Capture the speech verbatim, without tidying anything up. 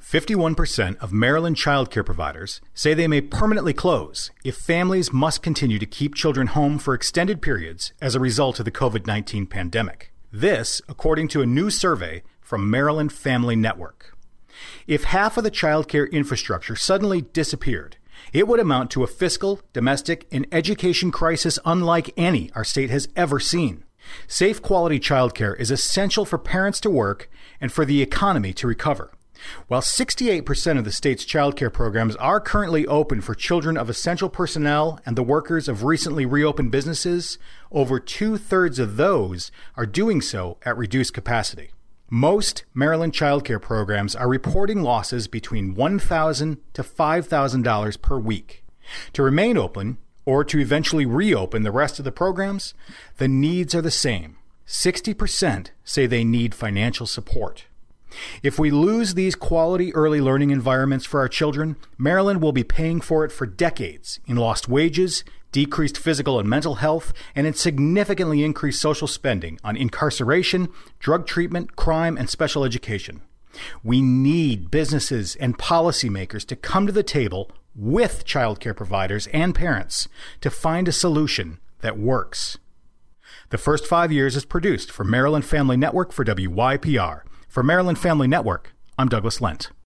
fifty-one percent of Maryland child care providers say they may permanently close if families must continue to keep children home for extended periods as a result of the covid nineteen pandemic. This, according to a new survey from Maryland Family Network. If half of the child care infrastructure suddenly disappeared, it would amount to a fiscal, domestic, and education crisis unlike any our state has ever seen. Safe quality childcare is essential for parents to work and for the economy to recover. While sixty-eight percent of the state's childcare programs are currently open for children of essential personnel and the workers of recently reopened businesses, over two-thirds of those are doing so at reduced capacity. Most Maryland childcare programs are reporting losses between one thousand dollars to five thousand dollars per week. To remain open, or to eventually reopen the rest of the programs, the needs are the same. sixty percent say they need financial support. If we lose these quality early learning environments for our children, Maryland will be paying for it for decades in lost wages, decreased physical and mental health, and in significantly increased social spending on incarceration, drug treatment, crime, and special education. We need businesses and policymakers to come to the table with childcare providers and parents to find a solution that works. The First Five Years is produced for Maryland Family Network for W Y P R. For Maryland Family Network, I'm Douglas Lent.